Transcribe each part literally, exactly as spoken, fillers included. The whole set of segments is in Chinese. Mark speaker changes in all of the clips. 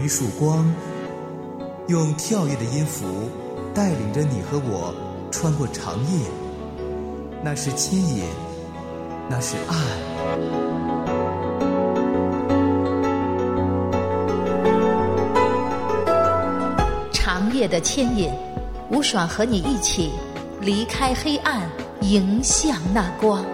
Speaker 1: 一束光，用跳跃的音符带领着你和我穿过长夜。那是牵引，那是爱。
Speaker 2: 长夜的牵引，吴爽和你一起离开黑暗，迎向那光。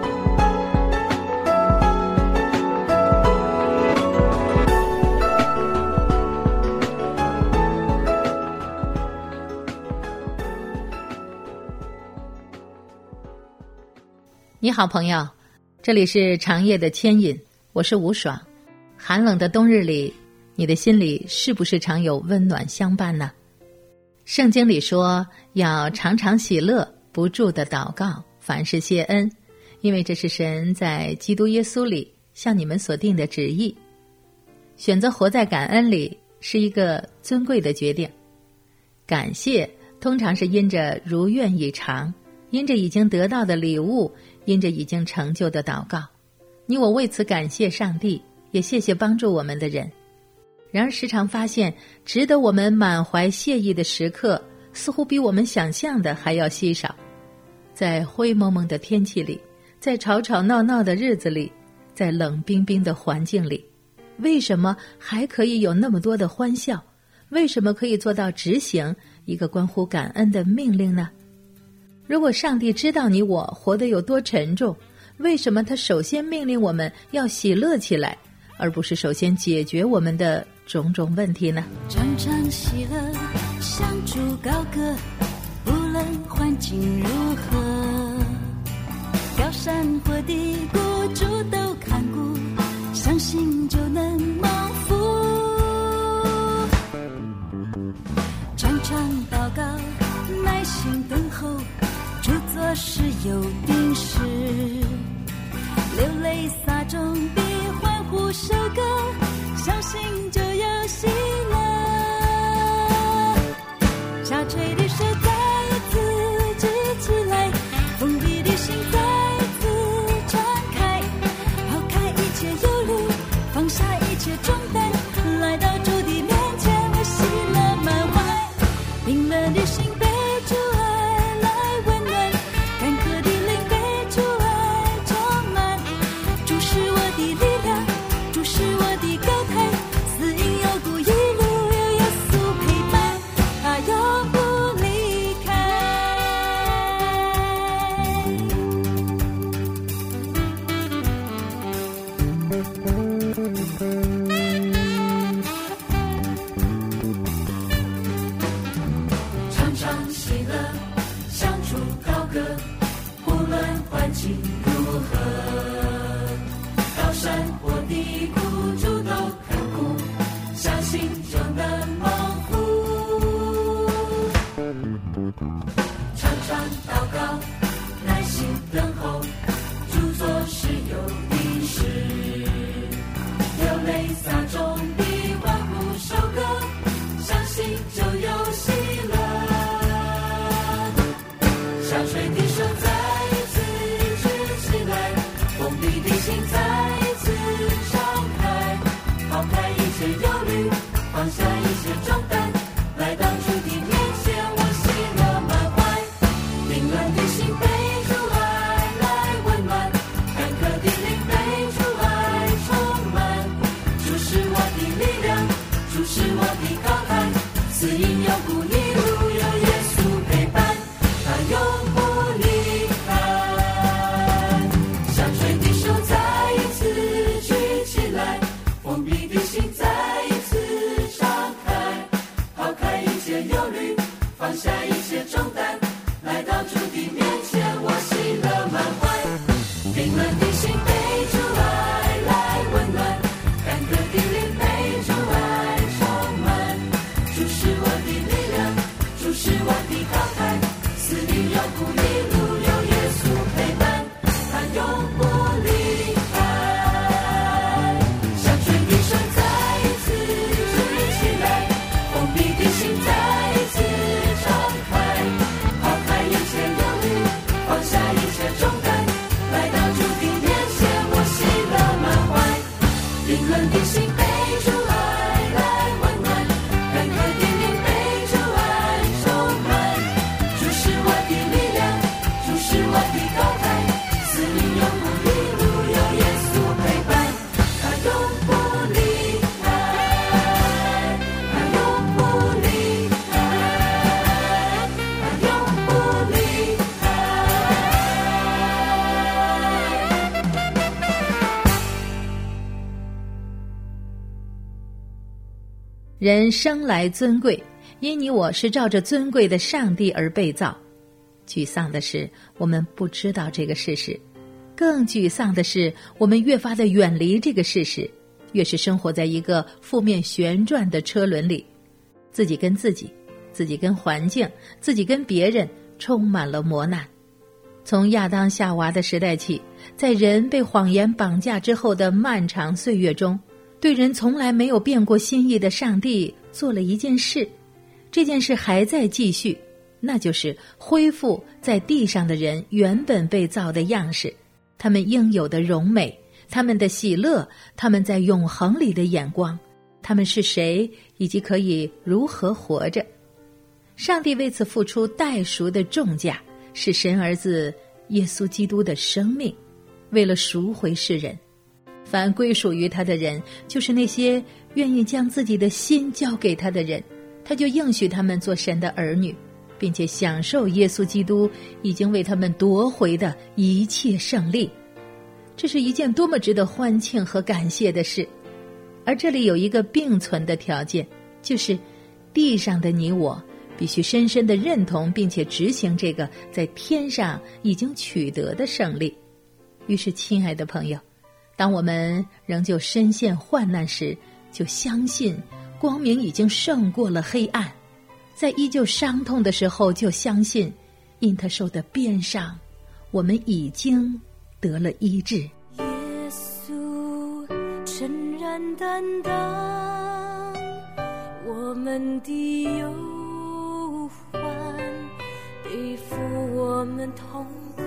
Speaker 2: 你好，朋友，这里是长夜的牵引，我是吴爽。寒冷的冬日里，你的心里是不是常有温暖相伴呢？圣经里说，要常常喜乐，不住的祷告，凡事谢恩，因为这是神在基督耶稣里向你们所定的旨意。选择活在感恩里是一个尊贵的决定。感谢通常是因着如愿以偿，因着已经得到的礼物，因着已经成就的祷告。你我为此感谢上帝，也谢谢帮助我们的人。然而时常发现，值得我们满怀谢意的时刻，似乎比我们想象的还要稀少。在灰蒙蒙的天气里，在吵吵闹闹的日子里，在冷冰冰的环境里，为什么还可以有那么多的欢笑？为什么可以做到执行一个关乎感恩的命令呢？如果上帝知道你我活得有多沉重，为什么他首先命令我们要喜乐起来，而不是首先解决我们的种种问题呢？
Speaker 3: 常常喜乐，向主高歌，不论环境如何，高山或低谷，主都看顾，相信就能蒙福。常常祷告，耐心等候，主做事有定时，流泪撒种比欢呼收割，相信就有喜乐。下垂的手再一次举起来，封闭的心再一次敞开，抛开一切忧虑，放下一切重担，来到主的面前，我喜乐满怀。冰冷的心被主爱来温暖，干渴的灵被主爱充满。主是我的力量，主是我的高台，死因有故，一路有耶稣陪伴，他永不离开。常常喜乐，向主高歌，无论环境如何，高山或低谷，主都看顾，相信就能蒙福。常常祷告，耐心等候，主做事有定时，流泪撒种比欢呼收割，相信就有喜乐。下垂的手再一次举起来，封闭的心再一次敞开，抛开一切忧虑，放下一切重担，来到主的面前，我喜乐满怀。凌乱的心被主爱来温暖，干渴的灵被主爱充满。主是我的力量，主是我的高台，死因有故，一路有耶稣陪伴，他永不离开。下垂的手再一次举起来，封闭的心再一次敞开，抛开一切忧虑，放下一切重担，来到主的面前，我喜乐满怀。冰冷的心被主爱来温暖，干渴的灵被主爱充满。主是我的力量，主是我的高台，死因有故，一路有耶稣陪伴，他永不离开。下垂的手再一次举起来，封闭的心再一次敞开，抛开一切忧虑，放下一切重担，来到主的面前，我喜乐满怀。冰冷的心被主爱来温暖，
Speaker 2: 人生来尊贵，因你我是照着尊贵的上帝而被造。沮丧的是，我们不知道这个事实；更沮丧的是，我们越发的远离这个事实，越是生活在一个负面旋转的车轮里，自己跟自己，自己跟环境，自己跟别人充满了磨难。从亚当夏娃的时代起，在人被谎言绑架之后的漫长岁月中，对人从来没有变过心意的上帝做了一件事，这件事还在继续，那就是恢复在地上的人原本被造的样式，他们应有的荣美，他们的喜乐，他们在永恒里的眼光，他们是谁，以及可以如何活着。上帝为此付出代赎的重价，是神儿子耶稣基督的生命，为了赎回世人。凡归属于他的人，就是那些愿意将自己的心交给他的人，他就应许他们做神的儿女，并且享受耶稣基督已经为他们夺回的一切胜利。这是一件多么值得欢庆和感谢的事。而这里有一个并存的条件，就是地上的你我必须深深地认同并且执行这个在天上已经取得的胜利。于是亲爱的朋友，当我们仍旧深陷患难时，就相信光明已经胜过了黑暗，在依旧伤痛的时候，就相信因他受的鞭伤，我们已经得了医治。
Speaker 3: 耶稣诚然担当我们的忧患，背负我们痛苦。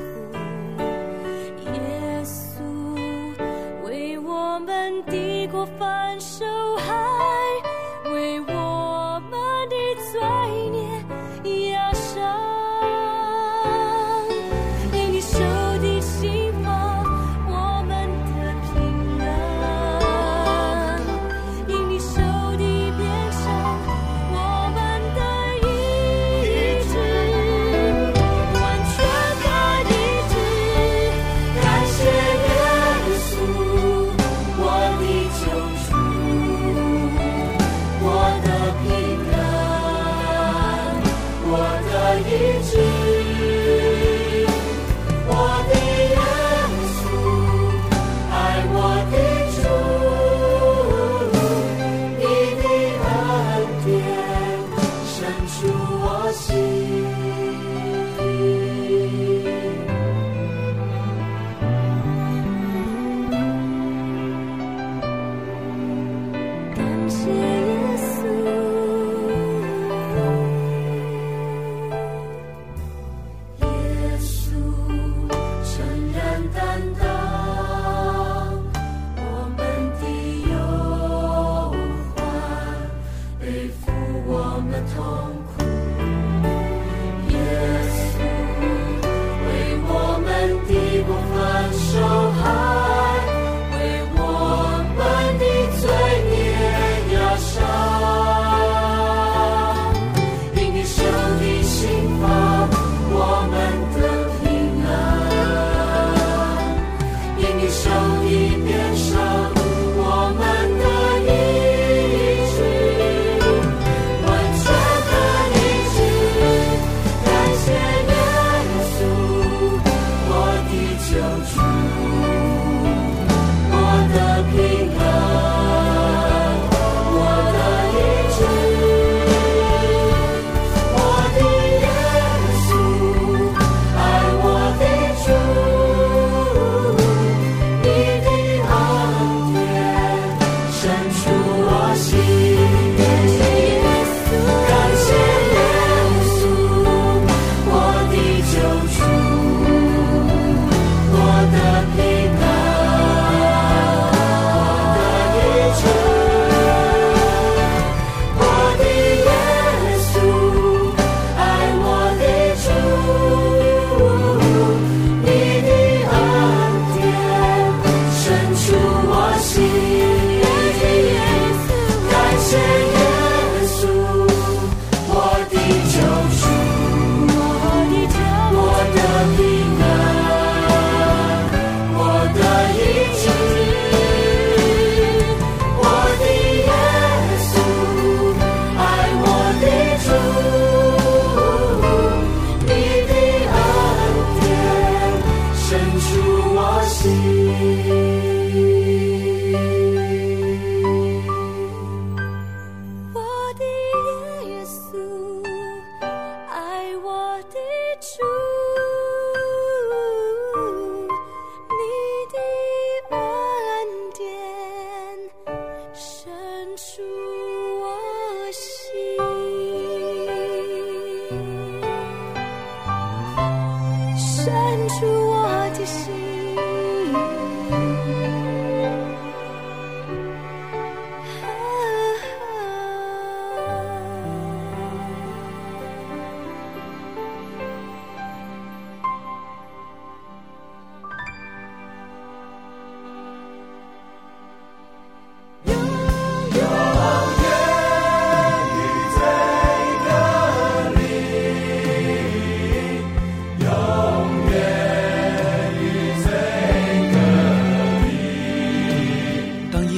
Speaker 3: 耶稣为我们抵过犯受害，为我们的罪孽压伤。因你受的刑罚，我们的平安；因你受的鞭伤，我们的医治。完全的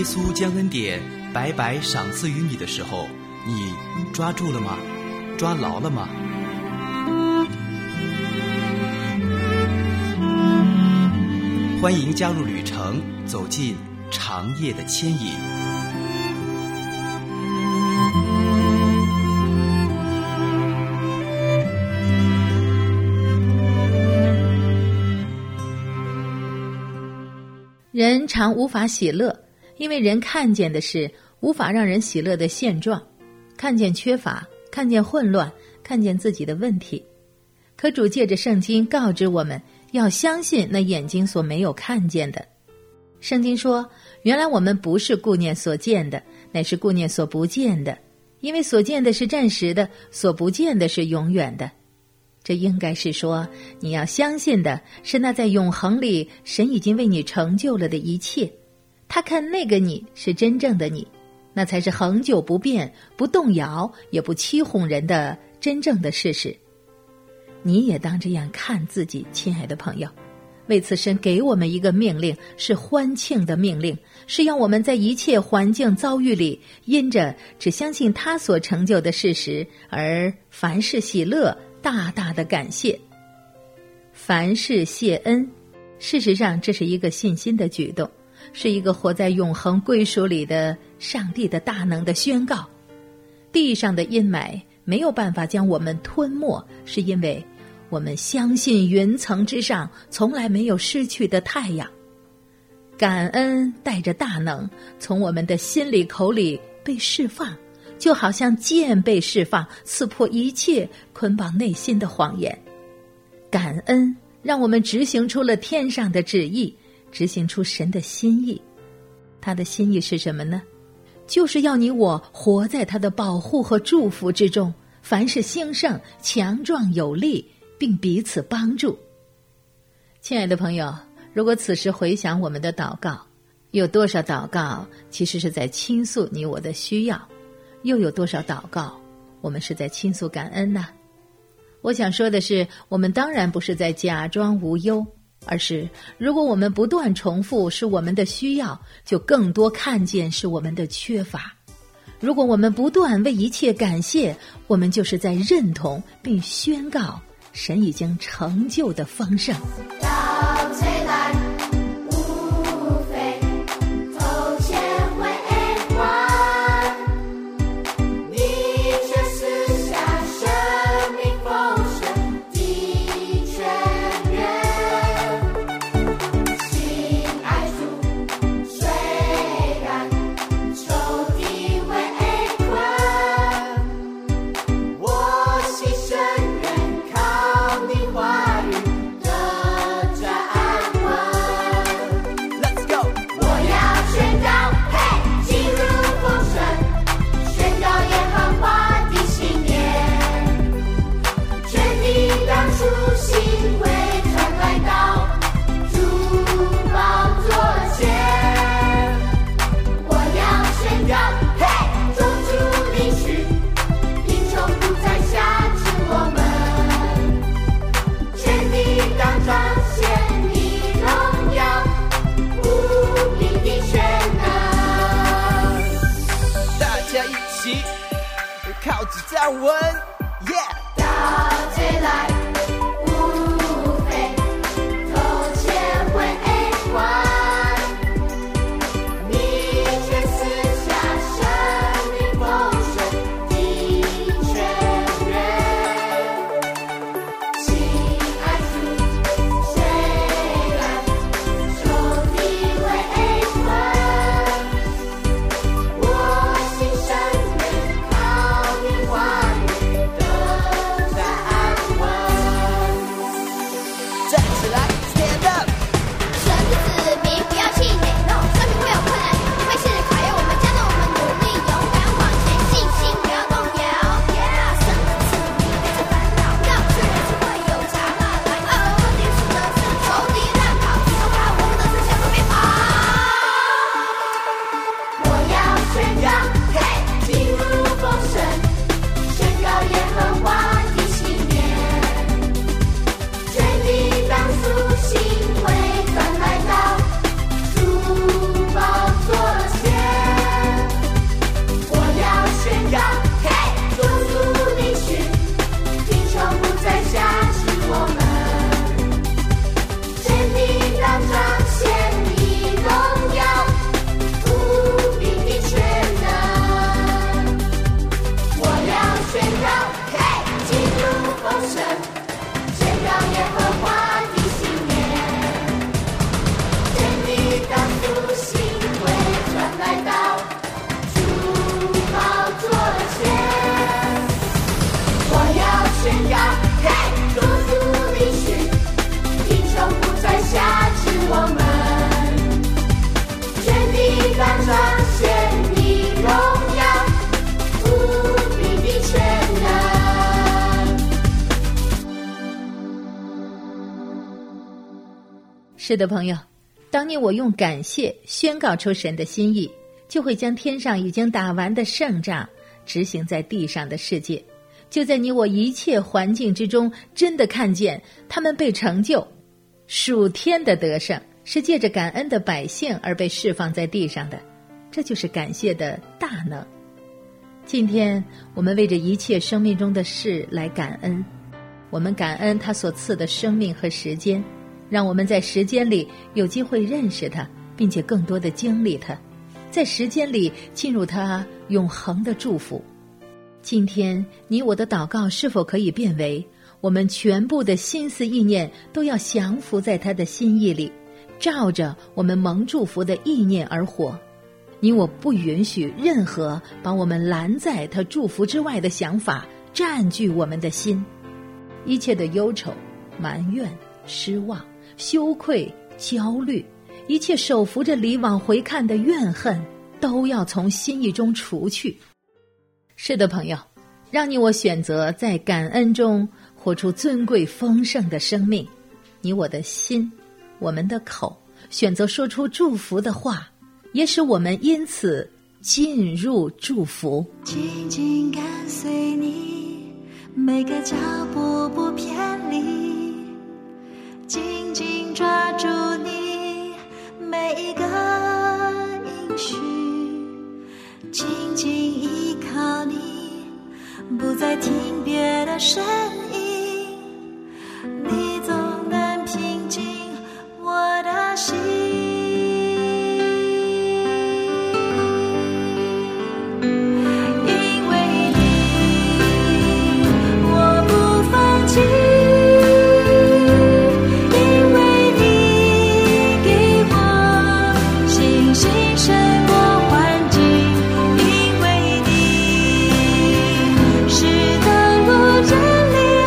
Speaker 1: 稣将恩典白白赏赐于你的时候，你抓住了吗？抓牢了吗？欢迎加入旅程，走进长夜的牵引。
Speaker 2: 人常无法喜乐，因为人看见的是无法让人喜乐的现状，看见缺乏，看见混乱，看见自己的问题。可主借着圣经告知我们，要相信那眼睛所没有看见的。圣经说，原来我们不是顾念所见的，乃是顾念所不见的，因为所见的是暂时的，所不见的是永远的。这应该是说，你要相信的是那在永恒里神已经为你成就了的一切。他看那个你是真正的你，那才是恒久不变，不动摇，也不欺哄人的真正的事实。你也当这样看自己，亲爱的朋友。为此，神给我们一个命令，是欢庆的命令，是要我们在一切环境遭遇里，因着只相信他所成就的事实，而凡事喜乐，大大的感谢。凡事谢恩，事实上这是一个信心的举动，是一个活在永恒归属里的上帝的大能的宣告。地上的阴霾没有办法将我们吞没，是因为我们相信云层之上从来没有失去的太阳。感恩带着大能从我们的心里口里被释放，就好像剑被释放，刺破一切捆绑内心的谎言。感恩让我们执行出了天上的旨意，执行出神的心意。他的心意是什么呢？就是要你我活在他的保护和祝福之中，凡事兴盛，强壮有力，并彼此帮助。亲爱的朋友，如果此时回想我们的祷告，有多少祷告其实是在倾诉你我的需要，又有多少祷告我们是在倾诉感恩呢？我想说的是，我们当然不是在假装无忧，而是如果我们不断重复是我们的需要，就更多看见是我们的缺乏。如果我们不断为一切感谢，我们就是在认同并宣告神已经成就的丰盛。
Speaker 3: 到最来无非头前为官，你却赐下生命丰盛的泉源，心爱主虽然仇敌围困，我牺牲愿靠你话语得着安稳。Let's go！ 我要宣告，嘿，进入丰盛，宣告耶和华的信念，全地当初心会传来到主宝座前。我要宣告，嘿，中主领取，贫穷不再辖制我们，全地当彰显你荣耀，无比的全能。
Speaker 4: 大家一起靠着站稳 ，Yeah！
Speaker 3: 到最来无非头前为官，你却赐下生命丰盛的泉源，亲爱主虽然仇敌围困，我心深愿靠你话语
Speaker 5: 彰显你荣耀，无比的全能。
Speaker 2: 是的，朋友，当你我用感谢宣告出神的心意，就会将天上已经打完的胜仗执行在地上的世界，就在你我一切环境之中真的看见他们被成就。属天的得胜是借着感恩的百姓而被释放在地上的，这就是感谢的大能。今天我们为着一切生命中的事来感恩，我们感恩他所赐的生命和时间，让我们在时间里有机会认识他，并且更多的经历他，在时间里进入他永恒的祝福。今天你我的祷告是否可以变为我们全部的心思意念都要降服在他的心意里，照着我们蒙祝福的意念而活。你我不允许任何把我们拦在他祝福之外的想法占据我们的心，一切的忧愁、埋怨、失望、羞愧、焦虑，一切手扶着离往回看的怨恨，都要从心意中除去。是的，朋友，让你我选择在感恩中活出尊贵丰盛的生命。你我的心，我们的口，选择说出祝福的话，也使我们因此进入祝福。
Speaker 6: 紧紧跟随你，每个脚步不偏离，紧紧抓住你每一个应许，紧紧依靠你，不再听别的声音，你总能平静我的心。因为你，我不放弃，因为你给我信心胜过环境，因为你是道路真理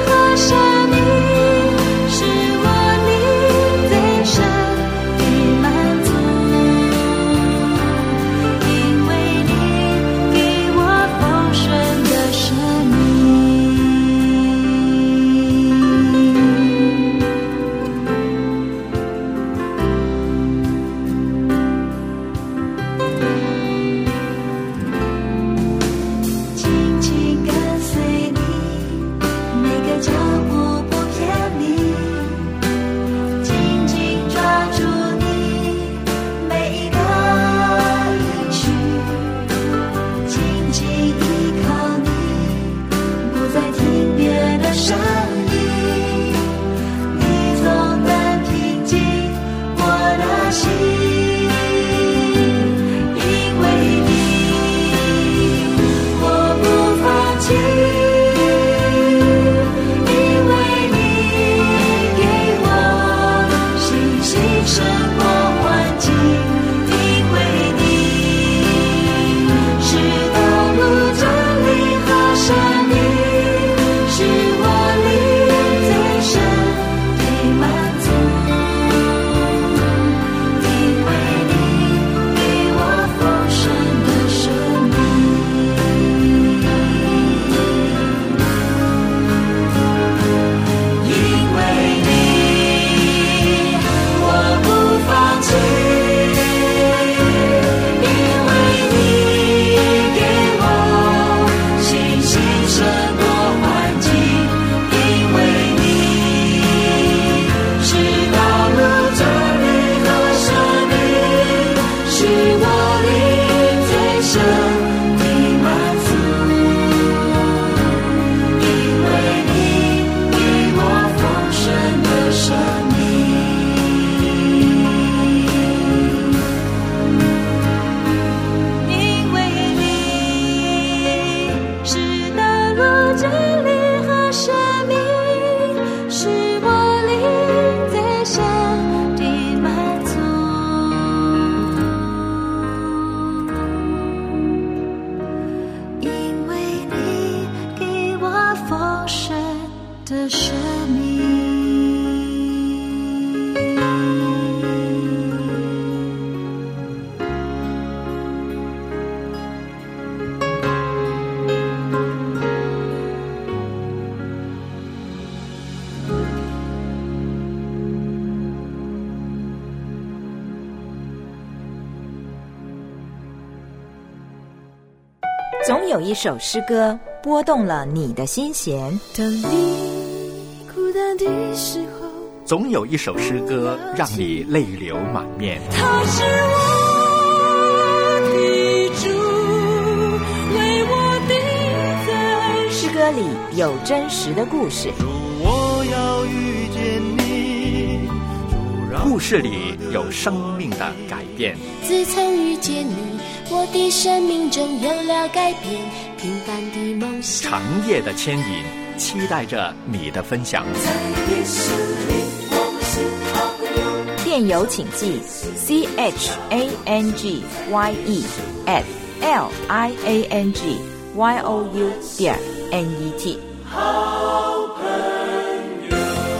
Speaker 7: 总有一首诗歌拨动了你的心弦。
Speaker 3: 当你孤单的时候，
Speaker 8: 总有一首诗歌让你泪流满面。
Speaker 3: 他是我的主，为我定在
Speaker 7: 诗歌里有真实的故事，
Speaker 4: 主，我要遇见你，主，让
Speaker 8: 故事里有生命的改变。
Speaker 5: 自从遇见你，我的生命中有了改变，平凡的梦想。
Speaker 8: 长夜的牵引，期待着你的分享。
Speaker 3: 在你生命，我们是好朋友。
Speaker 7: 电邮请寄 c h a n g y e at l i a n g y o u 点 n e t。
Speaker 3: 好朋友。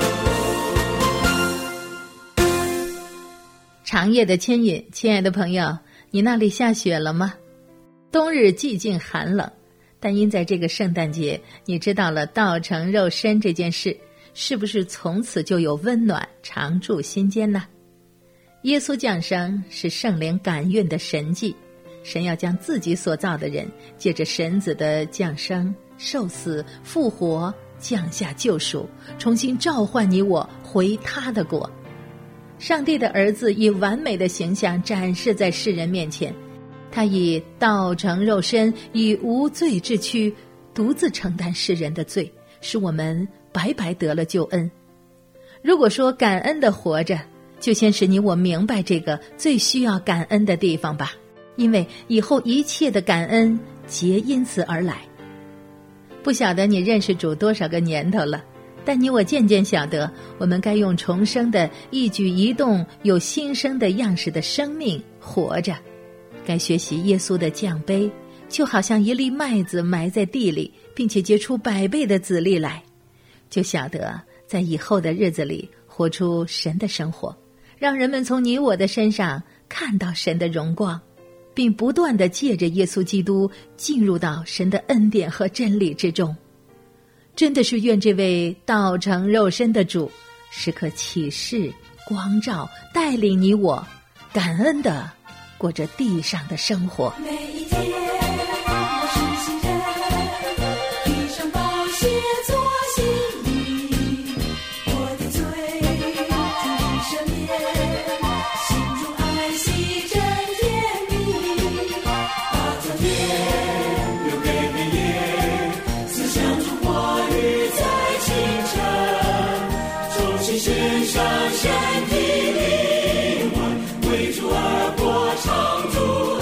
Speaker 2: 长夜的牵引，亲爱的朋友，你那里下雪了吗？冬日寂静寒冷，但因在这个圣诞节，你知道了道成肉身这件事，是不是从此就有温暖常驻心间呢？耶稣降生是圣灵感孕的神迹，神要将自己所造的人借着神子的降生、受死、复活，降下救赎，重新召唤你我回他的国。上帝的儿子以完美的形象展示在世人面前，他以道成肉身，以无罪之躯，独自承担世人的罪，使我们白白得了救恩。如果说感恩的活着，就先使你我明白这个最需要感恩的地方吧，因为以后一切的感恩皆因此而来。不晓得你认识主多少个年头了，但你我渐渐晓得，我们该用重生的一举一动有新生的样式的生命活着，该学习耶稣的降卑，就好像一粒麦子埋在地里，并且结出百倍的子粒来，就晓得在以后的日子里活出神的生活，让人们从你我的身上看到神的荣光，并不断地借着耶稣基督进入到神的恩典和真理之中。真的是愿这位道成肉身的主时刻启示、光照、带领你我感恩地过着地上的生活。
Speaker 3: 每一天我是新人，披上宝血做新衣，我的罪主赦免，心中爱惜真甜蜜，把昨天留给黑夜，思想中话语在清晨，重新献上身体灵魂，为主而活，唱主恩，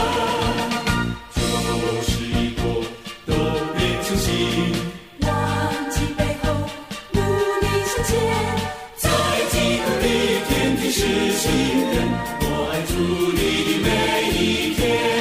Speaker 3: 旧事已过，都变成新，忘记背后，努力向前，在基督里天天是新人，我爱主你的每一天。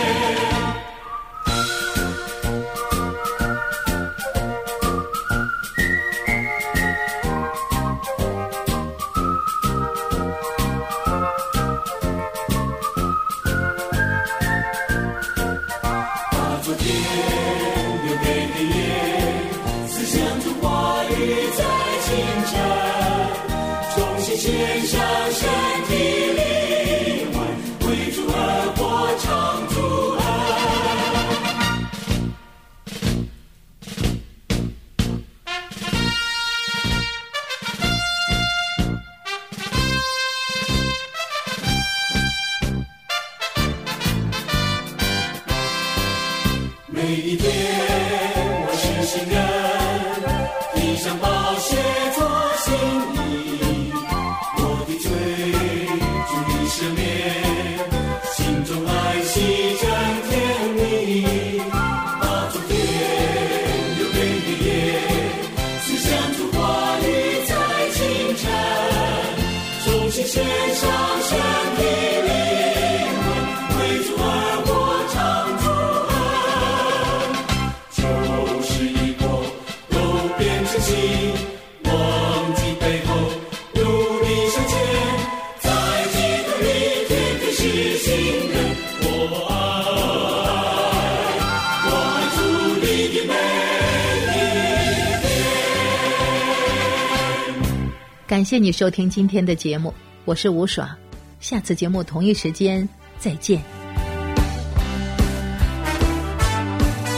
Speaker 3: 把昨天留给黑夜，思想中话语在清晨，重新献上身体灵魂，为主而活，唱主恩。每一天我是新人，披上宝血做新衣，我的罪主你赦免，心中爱惜真甜蜜，把昨天留给黑夜，思想主话语在清晨，重新献上身体灵魂，为主而活，唱主恩。旧事已过，都变成新，忘记背后，努力向前，在基督里天天是新人，我爱，我爱主你的每一天。
Speaker 2: 感谢你收听今天的节目，我是吴爽，下次节目同一时间再见。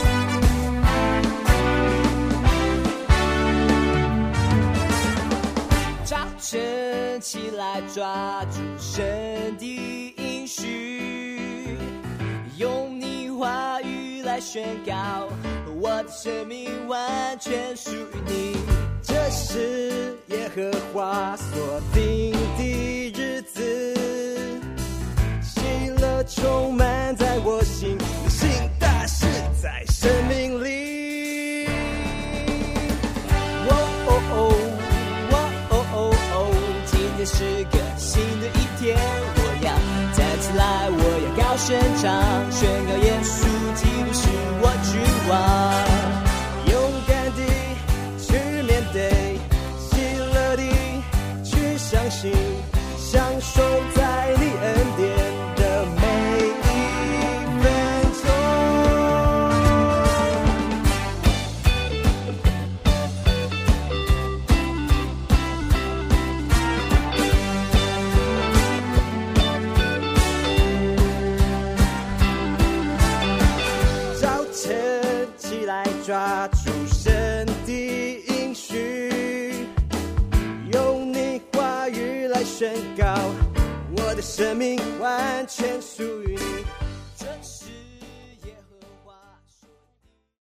Speaker 4: 晨起来抓住神的应许，用你话语来宣告，我的生命完全属于你。这是耶和华所定的日子，喜乐充满在我心，行大事在生命里。哦哦哦，哦哦哦哦，今天是个新的一天，我要站起来，我要高声唱，宣告耶稣基督是我君王，勇敢地去面对，喜乐地去相信，享受在你恩典的每一分钟。早晨起来抓住神的应许，用你话语来宣告，我的生命完全属于